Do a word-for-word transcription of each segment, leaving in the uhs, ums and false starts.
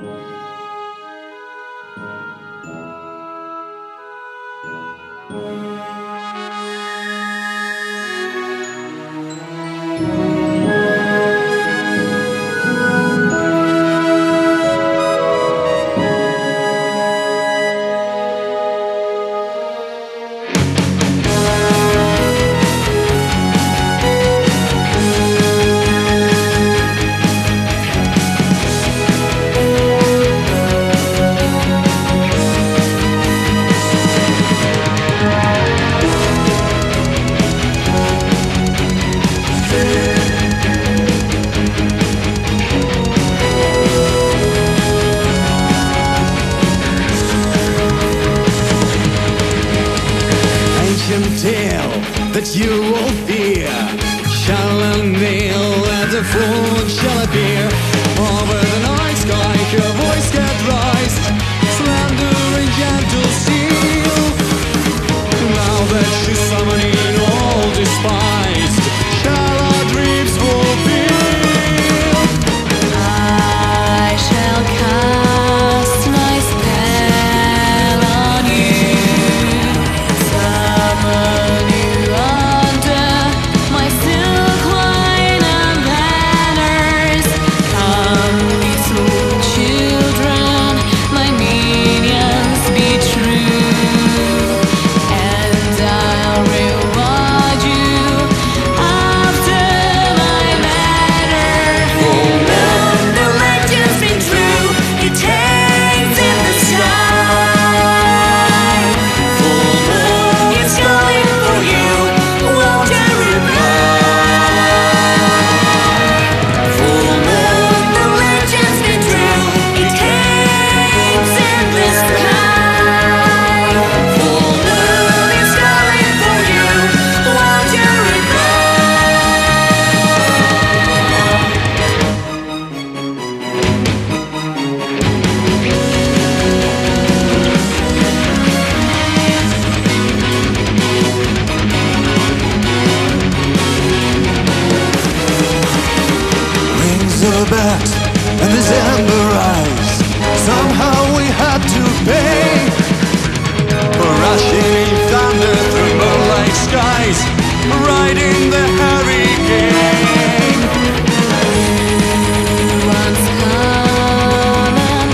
Tale that you will fear shall unveil, and the fool shall appear. Over the night sky her voice can rise, slender and gentle steel. Now that she's summoning all despised, shall our dreams fulfill? I shall cast my spell on you, summon you under my silk line and banners. Come, little children, my minions, be true, and I'll reward you after my manner. Full moon, the legend's been true, it hangs in the sky. Full moon, it's calling for you, won't you reply? Full moon, the legend's been true, it hangs in the sky. Full moon, it's calling for you, won't you reply? Rings of a bat and this amber eyes. Somehow we had to pay for rushing thunder through moonlight skies, riding the hurricane. Once come and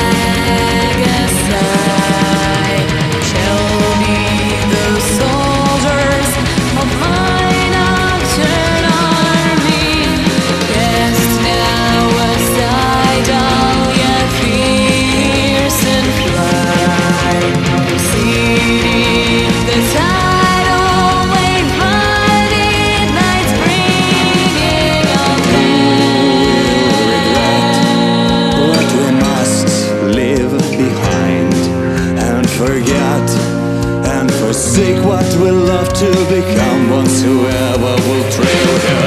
Pegasus, show me those soldiers of my nocturne army. Cast now aside all your fears and fly, proceeding the tidal wave, flooded nights bringing on What we must leave behind and forget and forsake what we love to become. Once whoever will trail her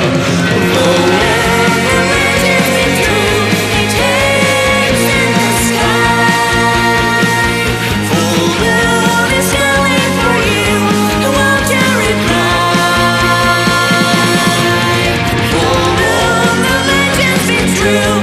True.